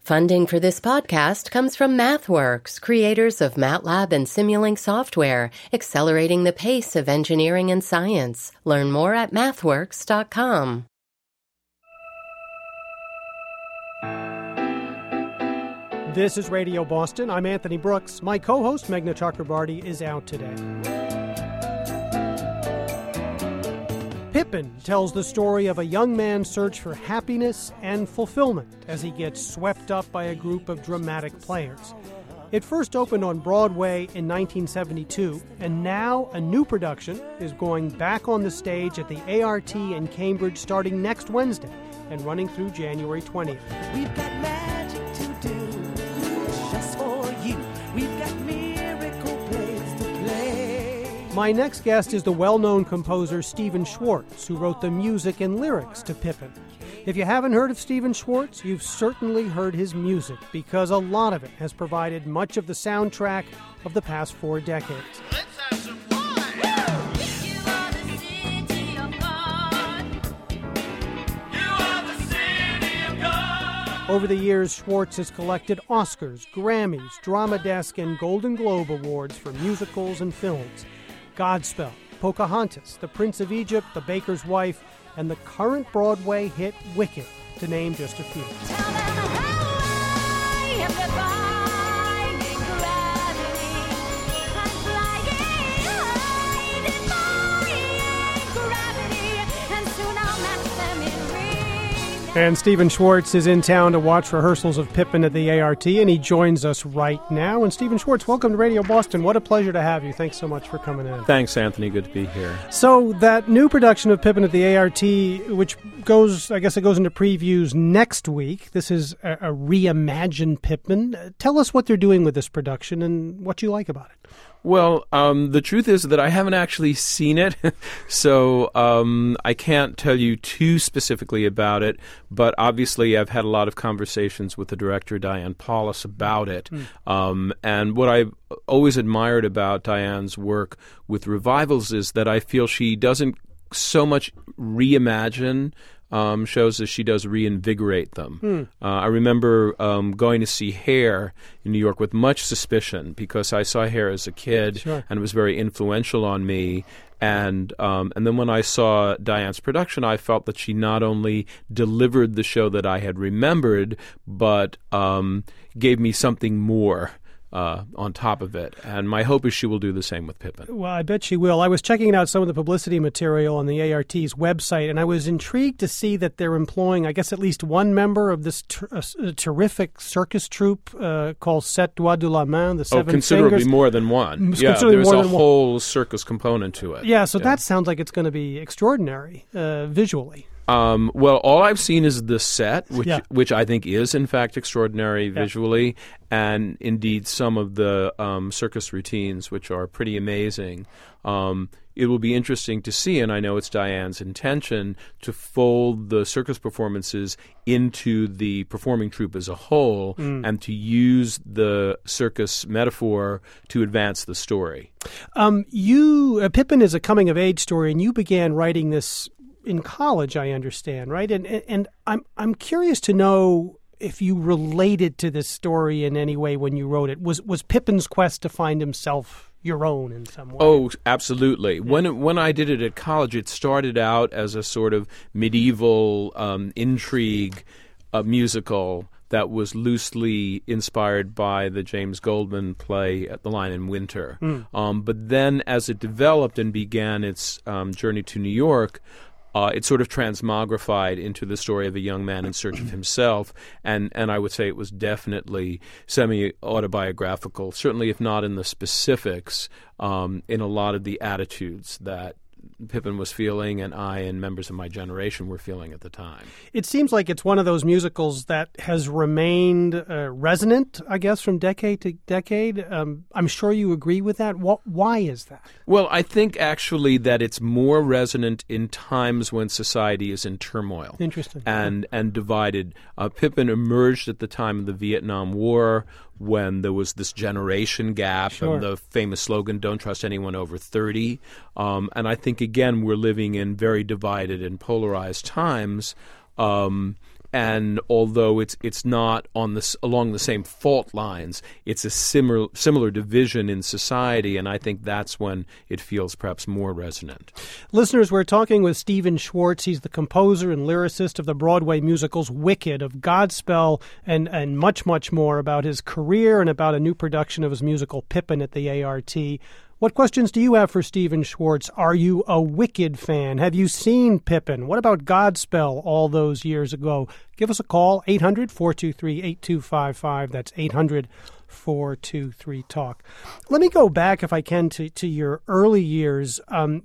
Funding for this podcast comes from MathWorks, creators of MATLAB and Simulink software, accelerating the pace of engineering and science. Learn more at mathworks.com. This is Radio Boston. I'm Anthony Brooks. My co-host, Meghna Chakrabarty, is out today. Pippin tells the story of a young man's search for happiness and fulfillment as he gets swept up by a group of dramatic players. It first opened on Broadway in 1972, and now a new production is going back on the stage at the ART in Cambridge starting next Wednesday and running through January 20th. We've got magic to do just for you. We've got miracle plays to play. My next guest is the well-known composer Stephen Schwartz, who wrote the music and lyrics to Pippin. If you haven't heard of Stephen Schwartz, you've certainly heard his music, because a lot of it has provided much of the soundtrack of the past 4 decades. Let's have some fun! You are the city of God. You are the city of God. Over the years, Schwartz has collected Oscars, Grammys, Drama Desk, and Golden Globe Awards for musicals and films. Godspell, Pocahontas, The Prince of Egypt, The Baker's Wife, and the current Broadway hit Wicked, to name just a few. Tell them how I am defying gravity. I'm flying high, defying gravity, and soon I'll match them in ring. And Stephen Schwartz is in town to watch rehearsals of Pippin at the ART, and he joins us right now. And Stephen Schwartz, welcome to Radio Boston. What a pleasure to have you. Thanks so much for coming in. Thanks, Anthony. Good to be here. So that new production of Pippin at the ART, which goes into previews next week. This is a reimagined Pippin. Tell us what they're doing with this production and what you like about it. Well, the truth is that I haven't actually seen it, so I can't tell you too specifically about it, but obviously I've had a lot of conversations with the director, Diane Paulus, about it. And what I've always admired about Diane's work with revivals is that I feel she doesn't so much reimagine shows as she does reinvigorate them. I remember going to see Hair in New York with much suspicion because I saw Hair as a kid, Sure. and it was very influential on me. And then when I saw Diane's production, I felt that she not only delivered the show that I had remembered, but gave me something more on top of it. And my hope is she will do the same with Pippin. Well, I bet she will. I was checking out some of the publicity material on the ART's website, and I was intrigued to see that they're employing, I guess, at least one member of this terrific circus troupe called Sept Doigts de la Main, the Seven Considerably Fingers. more than one. Yeah, Considerably there's more a than one. whole circus component to it. Yeah, so that sounds like it's going to be extraordinary visually. Well, all I've seen is the set, which I think is, in fact, extraordinary visually, and indeed some of the circus routines, which are pretty amazing. It will be interesting to see, and I know it's Diane's intention, to fold the circus performances into the performing troupe as a whole and to use the circus metaphor to advance the story. Pippin is a coming-of-age story, and you began writing this in college, I understand, right? And I'm curious to know if you related to this story in any way when you wrote it. Was Pippin's quest to find himself your own in some way? Oh, absolutely. Yeah. When I did it at college, it started out as a sort of medieval intrigue musical that was loosely inspired by the James Goldman play The Lion in Winter. But then as it developed and began its journey to New York, it sort of transmogrified into the story of a young man in search of himself, and I would say it was definitely semi-autobiographical, certainly if not in the specifics, in a lot of the attitudes that Pippin was feeling and I and members of my generation were feeling at the time. It seems like it's one of those musicals that has remained resonant, I guess, from decade to decade. I'm sure you agree with that. Why is that? Well, I think actually that it's more resonant in times when society is in turmoil. Interesting. And divided. Pippin emerged at the time of the Vietnam War, when there was this generation gap and the famous slogan, "Don't trust anyone over 30." And I think, again, we're living in very divided and polarized times. and although it's not along the same fault lines, it's a similar division in society, and I think that's when it feels perhaps more resonant. Listeners, we're talking with Stephen Schwartz. He's the composer and lyricist of the Broadway musicals Wicked, of Godspell, and much, much more about his career and about a new production of his musical Pippin at the ART. What questions do you have for Stephen Schwartz? Are you a Wicked fan? Have you seen Pippin? What about Godspell all those years ago? Give us a call, 800-423-8255. That's 800-423-TALK. Let me go back, if I can, to your early years.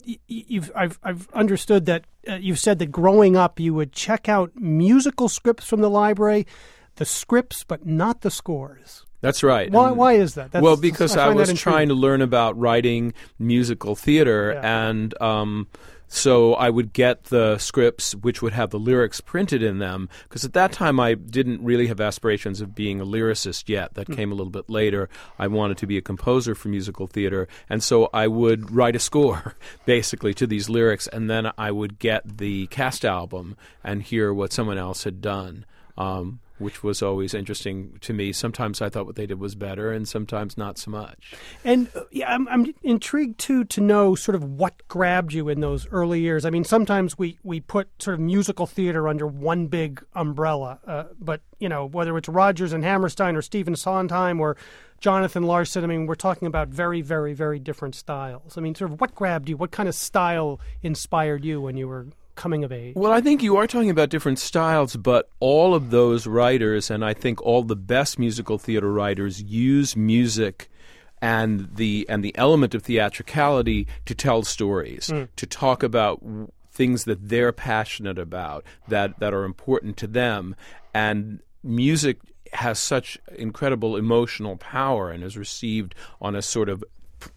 I've understood that you've said that growing up you would check out musical scripts from the library, the scripts, but not the scores. That's right. Why is that? Well, because I was trying to learn about writing musical theater, and so I would get the scripts which would have the lyrics printed in them, because at that time I didn't really have aspirations of being a lyricist yet. That came a little bit later. I wanted to be a composer for musical theater, and so I would write a score, basically, to these lyrics, and then I would get the cast album and hear what someone else had done. Which was always interesting to me. Sometimes I thought what they did was better, and sometimes not so much. And I'm intrigued, too, to know sort of what grabbed you in those early years. I mean, sometimes we put sort of musical theater under one big umbrella, but, whether it's Rodgers and Hammerstein or Stephen Sondheim or Jonathan Larson, I mean, we're talking about very, very, very different styles. I mean, sort of what grabbed you? What kind of style inspired you when you were coming of age? Well, I think you are talking about different styles, but all of those writers, and I think all the best musical theater writers, use music and the element of theatricality to tell stories, to talk about things that they're passionate about, that are important to them. And music has such incredible emotional power and is received on a sort of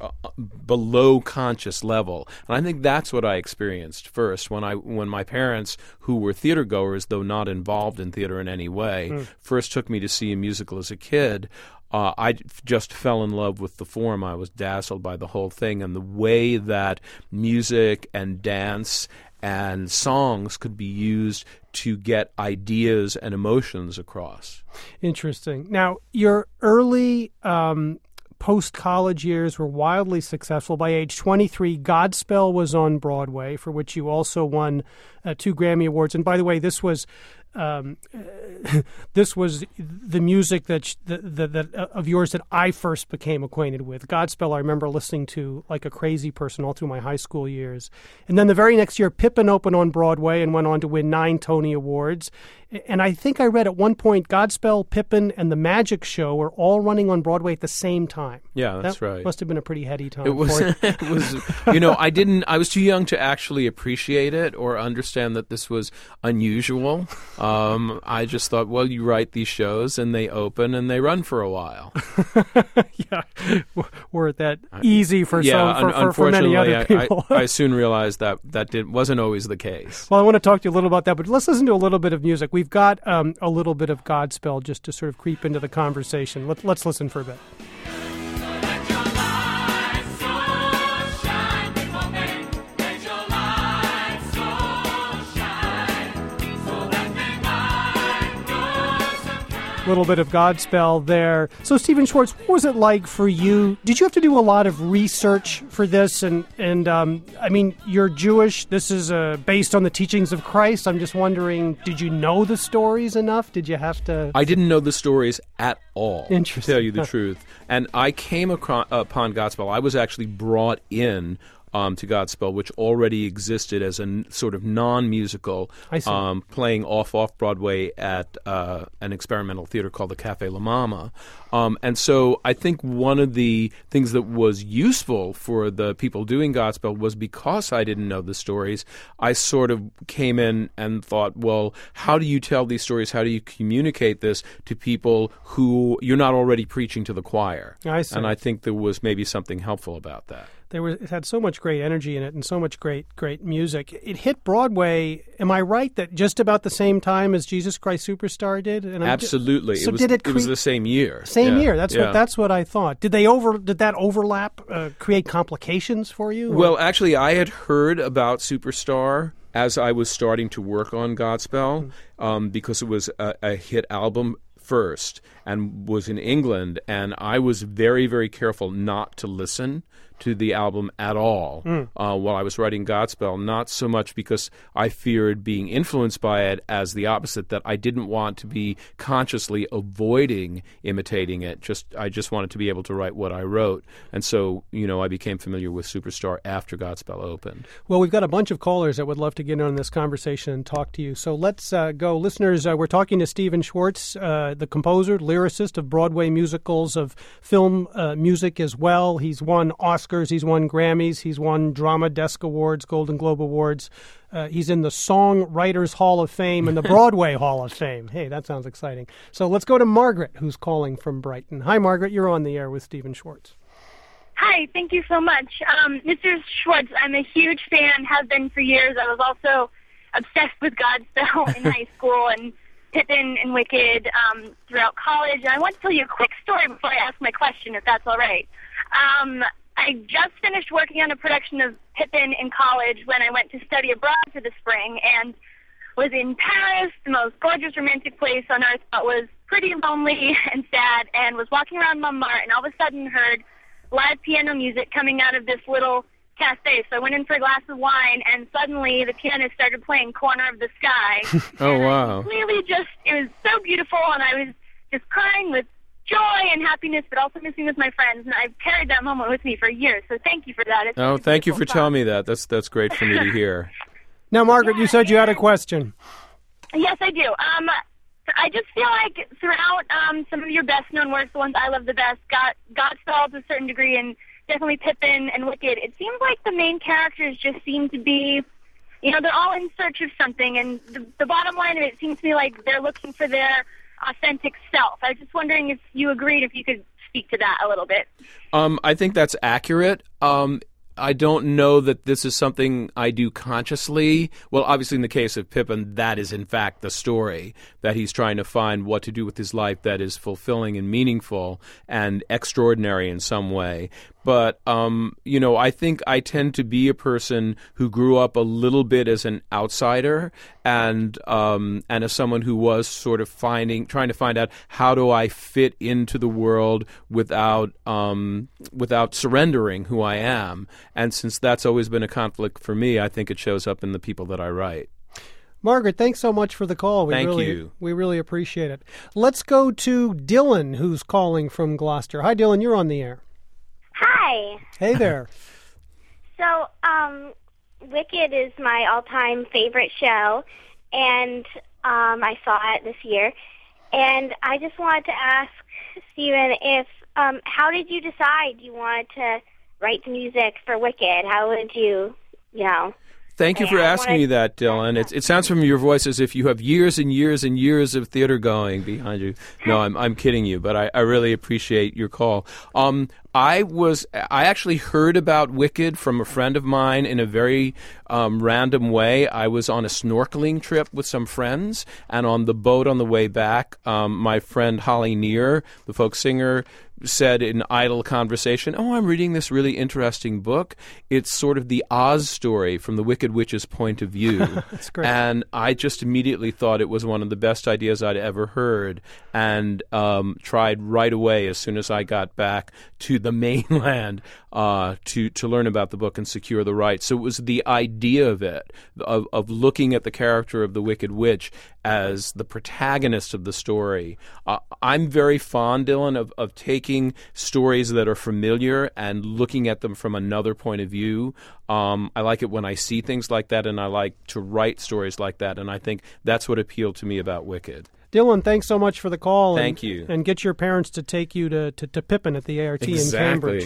below conscious level, and I think that's what I experienced first when my parents, who were theater goers though not involved in theater in any way, first took me to see a musical as a kid. I just fell in love with the form. I was dazzled by the whole thing and the way that music and dance and songs could be used to get ideas and emotions across. Interesting. Now, your early post-college years were wildly successful. By age 23, Godspell was on Broadway, for which you also won 2 Grammy Awards. And by the way, this was this was the music that of yours that I first became acquainted with. Godspell I remember listening to like a crazy person all through my high school years. And then the very next year, Pippin opened on Broadway and went on to win 9 Tony Awards. And I think I read at one point Godspell, Pippin, and The Magic Show were all running on Broadway at the same time. Yeah, that's right. Must have been a pretty heady time. It was. It was. I was too young to actually appreciate it or understand that this was unusual. I just thought, well, you write these shows and they open and they run for a while. Yeah, weren't that easy for many other people? I soon realized that wasn't always the case. Well, I want to talk to you a little about that, but let's listen to a little bit of music. We've got a little bit of Godspell just to sort of creep into the conversation. Let's listen for a bit. Let your light so shine before men. Let your light so shine, so that they might know. A little bit of Godspell there. So, Stephen Schwartz, what was it like for you? Did you have to do a lot of research for this? And I mean, you're Jewish. This is based on the teachings of Christ. I'm just wondering, did you know the stories enough? Did you have to? I didn't know the stories at all, Interesting. to tell you the truth. And I came upon Godspell. I was actually brought in to Godspell, which already existed as a sort of non-musical, playing off-Broadway at an experimental theater called the Cafe La Mama. And so I think one of the things that was useful for the people doing Godspell was because I didn't know the stories, I sort of came in and thought, well, how do you tell these stories? How do you communicate this to people who you're not already preaching to the choir? I see. And I think there was maybe something helpful about that. It had so much great energy in it and so much great music. It hit Broadway, am I right, that just about the same time as Jesus Christ Superstar did? And Absolutely. So it was the same year. Same year. That's what I thought. Did that overlap create complications for you? Well, actually, I had heard about Superstar as I was starting to work on Godspell, because it was a hit album first and was in England, and I was very, very careful not to listen to the album at all while I was writing Godspell, not so much because I feared being influenced by it as the opposite, that I didn't want to be consciously avoiding imitating it. I just wanted to be able to write what I wrote. And so, I became familiar with Superstar after Godspell opened. Well, we've got a bunch of callers that would love to get in on this conversation and talk to you. So let's go. Listeners, we're talking to Stephen Schwartz, the composer, lyricist of Broadway musicals, of film music as well. He's won Oscars, he's won Grammys, he's won Drama Desk Awards, Golden Globe Awards. He's in the Songwriters Hall of Fame and the Broadway Hall of Fame. Hey, that sounds exciting. So let's go to Margaret, who's calling from Brighton. Hi, Margaret. You're on the air with Stephen Schwartz. Hi, thank you so much. Mr. Schwartz, I'm a huge fan, have been for years. I was also obsessed with Godspell in high school and Pippin and Wicked throughout college. And I want to tell you a quick story before I ask my question, if that's all right. I just finished working on a production of Pippin in college when I went to study abroad for the spring and was in Paris, the most gorgeous romantic place on earth, but was pretty lonely and sad, and was walking around Montmartre and all of a sudden heard live piano music coming out of this little cafe. So I went in for a glass of wine, and suddenly the pianist started playing Corner of the Sky. Oh, wow. It was so beautiful, and I was just crying with joy and happiness, but also missing with my friends, and I've carried that moment with me for years, so thank you for that. It's thank you for beautiful telling me that. That's great for me to hear. Now, Margaret, you said you had a question. Yes, I do. I just feel like throughout some of your best-known works, the ones I love the best, Godspell to a certain degree, and definitely Pippin and Wicked, it seems like the main characters just seem to be, they're all in search of something, and the bottom line of it seems to me like they're looking for their authentic self. I was just wondering if you agreed, if you could speak to that a little bit. I think that's accurate. I don't know that this is something I do consciously. Well, obviously in the case of Pippin, that is in fact the story, that he's trying to find what to do with his life that is fulfilling and meaningful and extraordinary in some way. But, I think I tend to be a person who grew up a little bit as an outsider and as someone who was sort of trying to find out how do I fit into the world without surrendering who I am. And since that's always been a conflict for me, I think it shows up in the people that I write. Margaret, thanks so much for the call. Thank you. We really appreciate it. Let's go to Dylan, who's calling from Gloucester. Hi, Dylan. You're on the air. Hi. Hey there. So, Wicked is my all-time favorite show, and I saw it this year. And I just wanted to ask Stephen if, how did you decide you wanted to write the music for Wicked? How would you, Thank you for asking me that, Dylan. It sounds from your voice as if you have years and years and years of theater going behind you. No, I'm kidding you, but I really appreciate your call. I actually heard about Wicked from a friend of mine in a very random way. I was on a snorkeling trip with some friends, and on the boat on the way back, my friend Holly Near, the folk singer, said in idle conversation, I'm reading this really interesting book. It's sort of the Oz story from the Wicked Witch's point of view. That's great. And I just immediately thought it was one of the best ideas I'd ever heard, and tried right away as soon as I got back to the mainland to learn about the book and secure the rights. So it was the idea of it, of looking at the character of the Wicked Witch as the protagonist of the story. I'm very fond, Dylan, of taking stories that are familiar and looking at them from another point of view. I like it when I see things like that, and I like to write stories like that, and I think that's what appealed to me about Wicked. Dylan, thanks so much for the call. Thank you. And get your parents to take you to Pippin at the ART in Cambridge.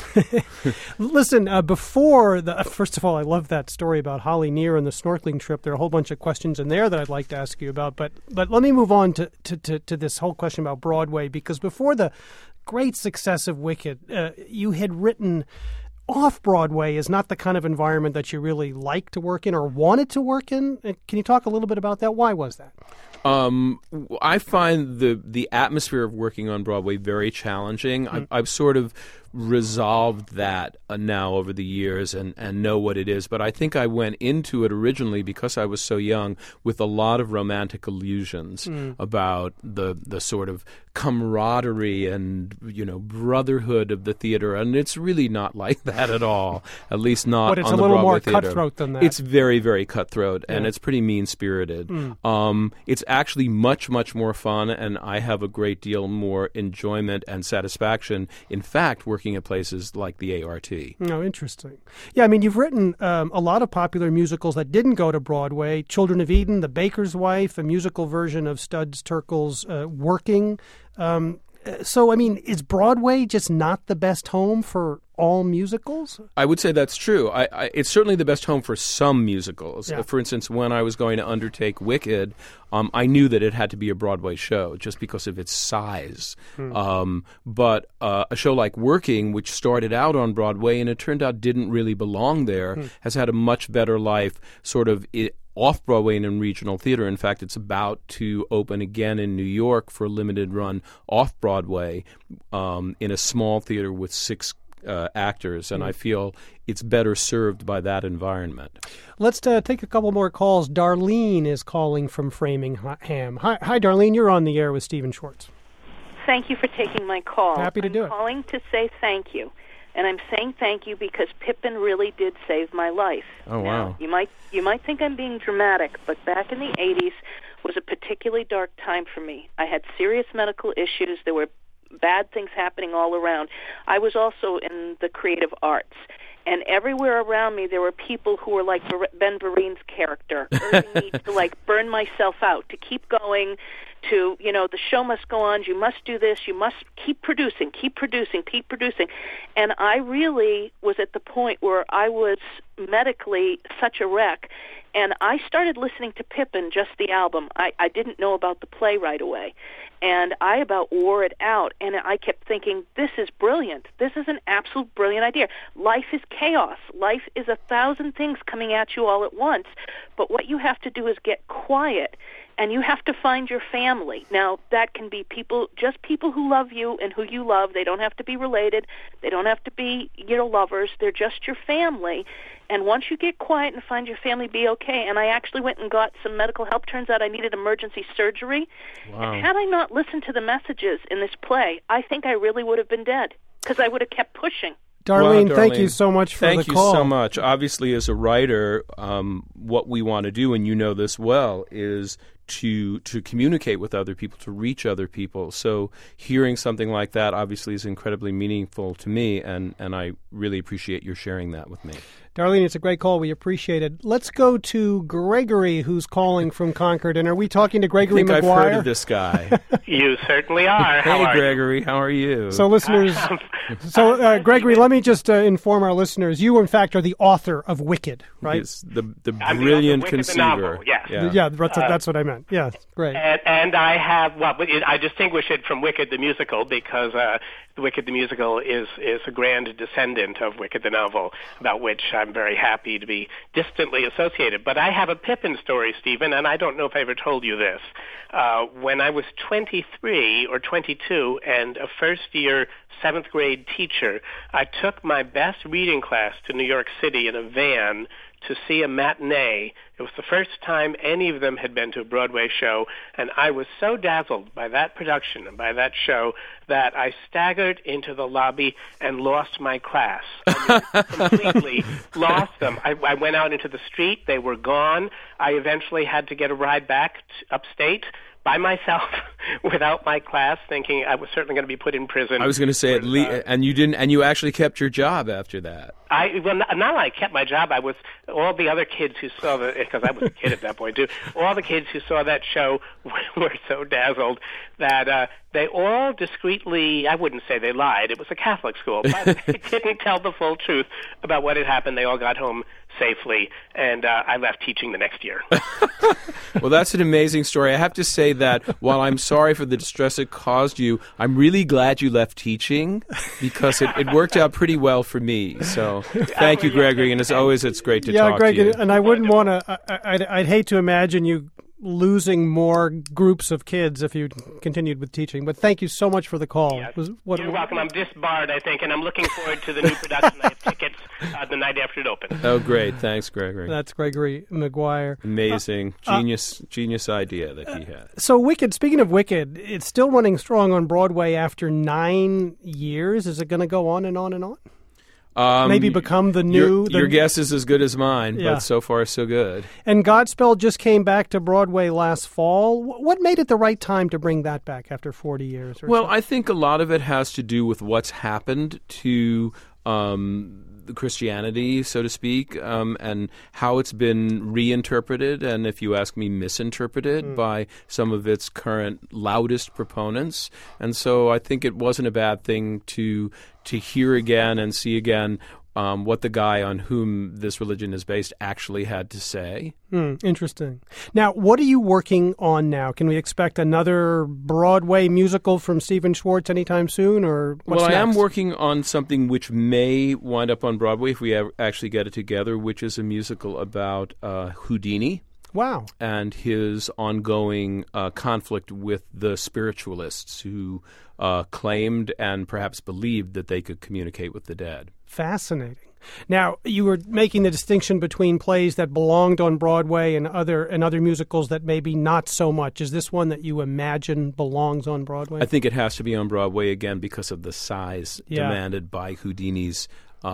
Listen, first of all, I love that story about Holly Near and the snorkeling trip. There are a whole bunch of questions in there that I'd like to ask you about. But let me move on to this whole question about Broadway, because before the great success of Wicked, you had written off-Broadway is not the kind of environment that you really like to work in or wanted to work in. Can you talk a little bit about that? Why was that? I find the atmosphere of working on Broadway very challenging. I've sort of resolved that now over the years and know what it is. But I think I went into it originally because I was so young with a lot of romantic illusions about the sort of camaraderie and brotherhood of the theater, and it's really not like that at all. At least not. But it's on a the little Broadway more theater. cutthroat than that. It's very, very cutthroat, and it's pretty mean-spirited. It's actually much, much more fun, and I have a great deal more enjoyment and satisfaction, in fact, working at places like the ART. Oh, interesting. Yeah, I mean, you've written a lot of popular musicals that didn't go to Broadway. Children of Eden, The Baker's Wife, a musical version of Studs Terkel's Working. So, I mean, is Broadway just not the best home for all musicals? I would say that's true. It's certainly the best home for some musicals. Yeah. For instance, when I was going to undertake Wicked, I knew that it had to be a Broadway show just because of its size. But a show like Working, which started out on Broadway and it turned out didn't really belong there, has had a much better life sort of off-Broadway and in regional theater. In fact, it's about to open again in New York for a limited run off-Broadway in a small theater with 6 actors, and I feel it's better served by that environment. Let's take a couple more calls. Darlene is calling from Framingham. Hi, Darlene. You're on the air with Stephen Schwartz. Thank you for taking my call. Happy to do it. I'm calling to say thank you. And I'm saying thank you because Pippin really did save my life. Oh, wow. Now, you might think I'm being dramatic, but back in the 80s was a particularly dark time for me. I had serious medical issues. There were bad things happening all around. I was also in the creative arts. And everywhere around me, there were people who were like Ben Vereen's character, urging me to, like, burn myself out, to keep going, to, the show must go on, you must do this, you must keep producing. And I really was at the point where I was medically such a wreck. And I started listening to Pippin, just the album. I didn't know about the play right away. And I about wore it out. And I kept thinking, this is brilliant. This is an absolute brilliant idea. Life is chaos. Life is 1,000 things coming at you all at once. But what you have to do is get quiet. And you have to find your family. Now, that can be just people who love you and who you love. They don't have to be related. They don't have to be, lovers. They're just your family. And once you get quiet and find your family, be okay. And I actually went and got some medical help. Turns out I needed emergency surgery. Wow. And had I not listened to the messages in this play, I think I really would have been dead because I would have kept pushing. Darlene, thank you so much for the call. Thank you so much. Obviously, as a writer, what we want to do, and you know this well, is to communicate with other people, to reach other people. So hearing something like that obviously is incredibly meaningful to me, and I really appreciate your sharing that with me. Darlene, it's a great call. We appreciate it. Let's go to Gregory, who's calling from Concord. And are we talking to Gregory I think McGuire? I've heard of this guy. You certainly are. Hey, Gregory, how are you? So, listeners, Gregory, let me just inform our listeners. You, in fact, are the author of Wicked, right? Yes, the I'm brilliant the author of Wicked, conceiver. the novel, yes. Yeah, that's what I meant. Yeah, great. And I have, I distinguish it from Wicked the musical because Wicked the musical is a grand descendant of Wicked the novel, about which I'm very happy to be distantly associated. But I have a Pippin story, Stephen, and I don't know if I ever told you this. When I was 23 or 22 and a first-year 7th grade teacher, I took my best reading class to New York City in a van to see a matinee. It was the first time any of them had been to a Broadway show, and I was so dazzled by that production and by that show that I staggered into the lobby and lost my class. Completely lost them. I went out into the street. They were gone. I eventually had to get a ride back upstate by myself without my class, thinking I was certainly going to be put in prison. I was going to say, and you didn't, and you actually kept your job after that. Not I kept my job. I was all the other kids who saw because I was a kid at that point too. All the kids who saw that show were so dazzled that they all discreetly, I wouldn't say they lied. It was a Catholic school, but they didn't tell the full truth about what had happened. They all got home safely, and I left teaching the next year. Well, that's an amazing story. I have to say that while I'm sorry for the distress it caused you, I'm really glad you left teaching because it worked out pretty well for me. So thank you, Gregory, and as always, it's great to talk Greg, to you. and I wouldn't want to, I'd hate to imagine you losing more groups of kids if you continued with teaching. But thank you so much for the call. Yeah. What You're welcome. I'm disbarred, I think, and I'm looking forward to the new production. I have tickets the night after it opens. Oh, great. Thanks, Gregory. That's Gregory Maguire. Amazing. Genius idea that he had. So Wicked, speaking of Wicked, it's still running strong on Broadway after 9 years. Is it going to go on and on and on? Maybe become the new... Your guess is as good as mine, Yeah. but so far so good. And Godspell just came back to Broadway last fall. What made it the right time to bring that back after 40 years? Or Well, so? I think a lot of it has to do with what's happened to the Christianity, so to speak, and how it's been reinterpreted, and if you ask me, misinterpreted by some of its current loudest proponents. And so I think it wasn't a bad thing to hear again and see again what the guy on whom this religion is based actually had to say. Interesting. Now, what are you working on now? Can we expect another Broadway musical from Stephen Schwartz anytime soon, or what's Well, I am next? working on something which may wind up on Broadway if we actually get it together, which is a musical about Houdini. Wow. And his ongoing conflict with the spiritualists who claimed and perhaps believed that they could communicate with the dead. Fascinating. Now, you were making the distinction between plays that belonged on Broadway and other musicals that maybe not so much. Is this one that you imagine belongs on Broadway? I think it has to be on Broadway again because of the size Yeah. demanded by Houdini's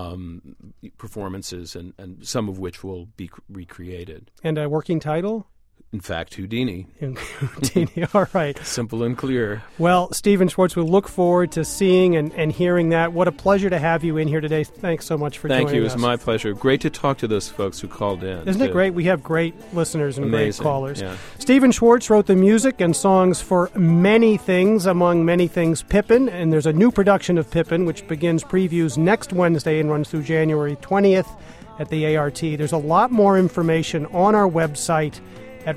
performances, and some of which will be recreated. And a working title? In fact, Houdini. Houdini. All right. Simple and clear. Well, Stephen Schwartz, we look forward to seeing and hearing that. What a pleasure to have you in here today. Thanks so much for joining us. Thank you. It was my pleasure. Great to talk to those folks who called in. Isn't it great? We have great listeners and Amazing. great callers. Yeah. Stephen Schwartz wrote the music and songs for many things, among many things Pippin, and there's a new production of Pippin which begins previews next Wednesday and runs through January 20th at the ART. There's a lot more information on our website at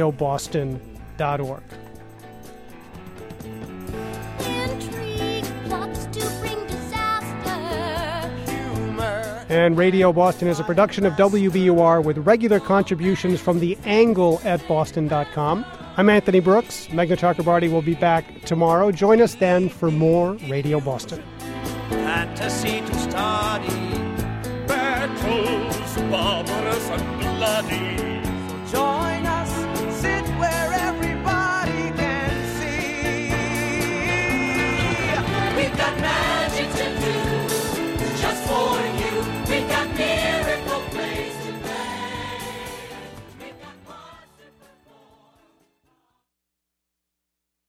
radioboston.org. Intrigue plots to bring disaster. And Radio Boston is a production of WBUR with regular contributions from The Angle at boston.com. I'm Anthony Brooks. Meghna Chakrabarty will be back tomorrow. Join us then for more Radio Boston. Fantasy to study, battles barbarous and bloody.